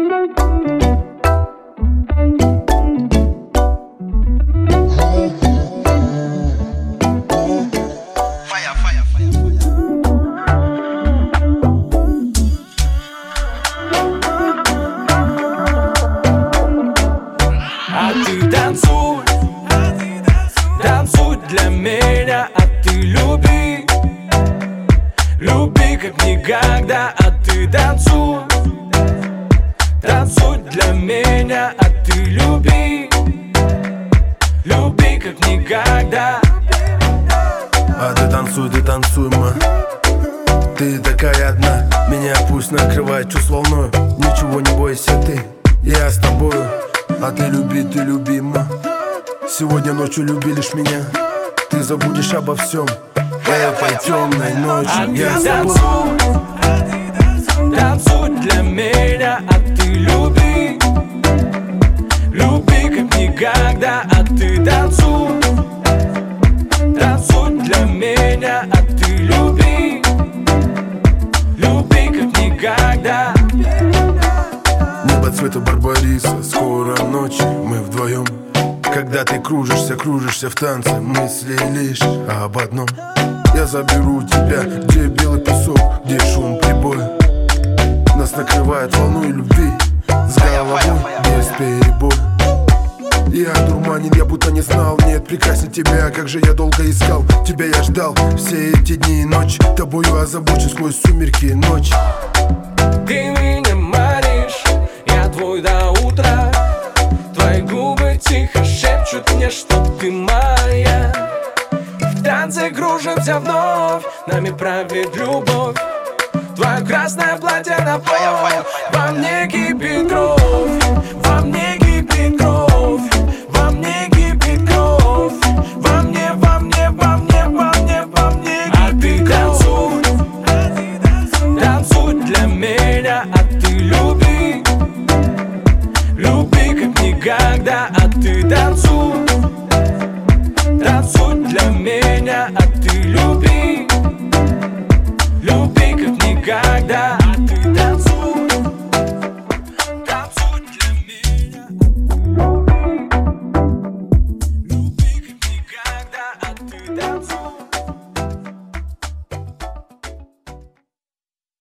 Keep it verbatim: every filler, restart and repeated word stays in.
А ты танцуй, танцуй для меня, а ты люби, люби как никогда. А ты танцуй, танцуй для меня, а ты люби, люби как никогда. А ты танцуй, ты танцуй, ма. Ты такая одна, меня пусть накрывает чувств волною. Ничего не бойся ты, я с тобою. А ты люби, ты любима. Сегодня ночью люби лишь меня. Ты забудешь обо всем этой темной ночью. А я ты танцуй, танцуй для меня, а ты люби, люби как никогда. А ты танцуй, танцуй для меня, а ты люби, люби как никогда. Небо цвета барбариса, скоро ночь, мы вдвоем. Когда ты кружишься, кружишься в танце, мысли лишь об одном. Я заберу тебя, где белый песок, где шум прибоя. Нас накрывает волной любви, с головой без перебоя. Я дурманин, я будто не знал, нет прекрасней тебя. Как же я долго искал, тебя я ждал все эти дни и ночь. Тобою озабочен сквозь сумерки ночь. Ты меня манишь, я твой до утра. Твои губы тихо шепчут мне, что ты моя. В танце кружимся вновь, нами правит любовь. Твое красное платье на пол, во мне